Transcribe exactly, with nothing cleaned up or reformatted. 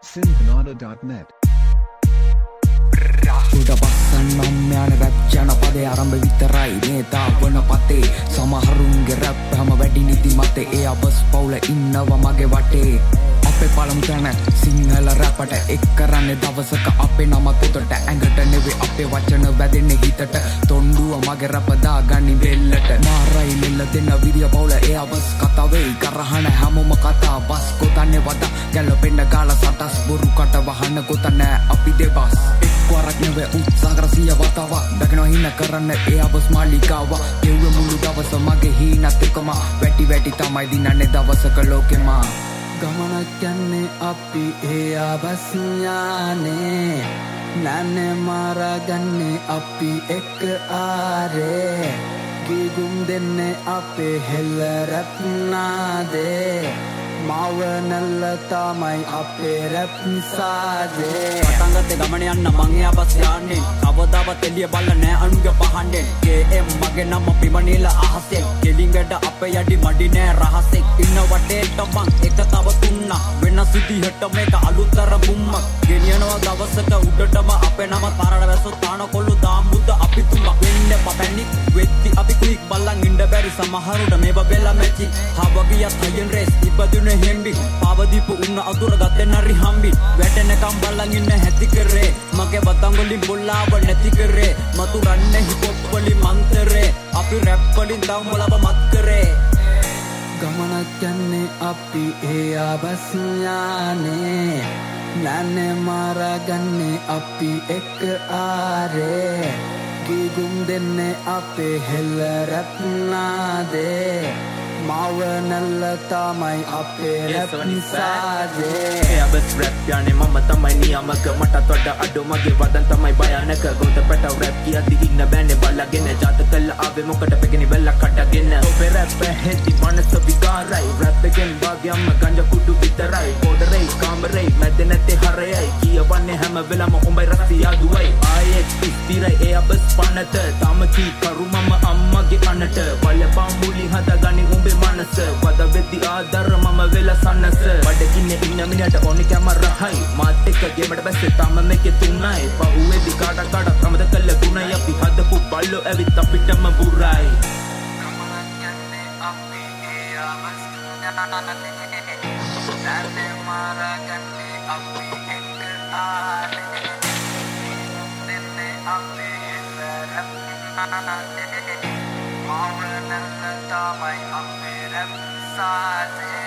Synpanada dot net. උඩ බස්සන්නම් යන rap ජනපදේ ආරම්භ විතරයි නේතා වන පතේ සමහරුන්ගේ රැප් හැම වැඩි නිදි මතේ ඒ අබස් පවුල ඉන්නවා මගේ වටේ අපේ පළමු තැන සිංහල රැපට එක් කරන්නේ දවසක අපේ නම පොතට ඇඟට නෙවෙයි අපේ වචන වැදෙන්නේ හිතට තොණ්ඩුව මගේ රැප දාගන්නි වෙල්ලට මාරයි ලෙල්ල දෙන විදිය පවුල ඒ අබස් කතාවේ කරහන හැමෝම කතා බස් කොතන්නේ වද ගැලපෙන්න ගාලා සටස් බොරු කට වහන්න කොත නෑ අපි දෙබස් එක්වරක් නෙවෙයි උත්සාහ කරසිය වතාව දකිනවා හින කරන්න ඒ අබස් මාලිකාව ගෙව්ව මුළු දවස මගේ හීනත් එකම වැටි වැටි තමයි දිනන්නේ දවසක ලෝකෙම ගමනක් යන්නේ අපි ඒ අබස් ඥානේ නන්නේ මාරගන්නේ අපි එක්ක ආරේ ගිගුම් දෙන්නේ අපේ හෙල්ල රැප් නාදේ මාව නැල්ල තමයි අපේ රැප් නිසාදේ පටන්ගත්තේ ගමන යන්න මං එයා බස් යන්නේ කවදාවත් එළිය බල්ල නෑ අනුගේ පහන්ඩෙන් කේ එම් මගේ නම පිමනිල අහසෙන් කෙලින් වැඩ අපේ යඩි මඩි නෑ රහසෙක් ඉන්න වටේට මං එක තව තුන්න වෙනස් විදිහට මේක අලුතර බුම්මක් ගෙනියනවා දවසක උඩටම අපේ නම තරණ වැස්සෝ තාන කොල්ලු දාම් බුද්ද අපි තුම වෙන්න පැනික් වෙද්දි අපි ක්ලික් බල්ලන් ඉන්න බැරි සමහරුට මේ බබෙලා මැචි හවගියත් හයින් රේස් ඉබදුනේ හෙම්බි පාවදීපු උන්න අතුර ගත්තේ නරි හම්බි වැටෙනකම් බල්ලන් ඉන්න හැටි කරේ මගේ වතං වලින් බොල්ලාව නැති කරේ මතු රන්නේ හිප් හොප් වලින් මන්තරේ අපි රැප් වලින් දව් මොලව මත් කරේ ගමනක් යන්නේ අපි ඒ අබස් ඥානේ නන්නේ මාරගන්නේ අපි එක්ක ආරේ ගිගුම් දෙන්නේ අපේ හෙල්ල රැප් නාදේ මාව නැල්ල තමයි අපේ රැප් නිසාදේ අබස් රැප් යන්නේ මම තමයි නියමක මටත් වඩා අඩෝ මගේ වදන් තමයි භයානක ගොත පැටව රැප් කියද්දි ඉන්න බෑනේ බල්ලගෙන ජාත කළ ආවේ මොකට පැකෙනි වෙල්ල කඩගෙන ඔබේ රැප් හෙද්දි මනස විකාරයි රැප් එකෙන් භාගයක්ම ගංජා කුඩු විතරයි පොදරේ කාමරේ මැද නැත්තේ හරයයි කියවන්නේ හැම වෙලම උඹයි රස්සිය දුවයි ආයෙත් ඉස්තිරයි ඒ අබස් පනත තම කී කරු මම අම්මගේ අනට බලපම් මුලි හදාගනි උඹේ මනස වද වෙද්දි ආදර මම වෙලා සන්නස බඩගින්නේ ඉන්න මිනිහට ඕනි කැමරහයි මාත් එක්ක ගෙමඩ බැස්සේ තම මේකේ තුනයි පහුවේදි කාට කාට අමද කළ ගුණයි අපි හදපු බල්ලෝ ඇවිත් අපිටම බුරයි ගමනක් යන්නේ අපි ඒ අබස් ඥානේ මාරගන්නේ අපි එක්ක ආරේ දෙන්නේ අපේ හෙල්ල රැප් නාදේ මාව නැල්ල තමයි අපේ රැප් සාදේ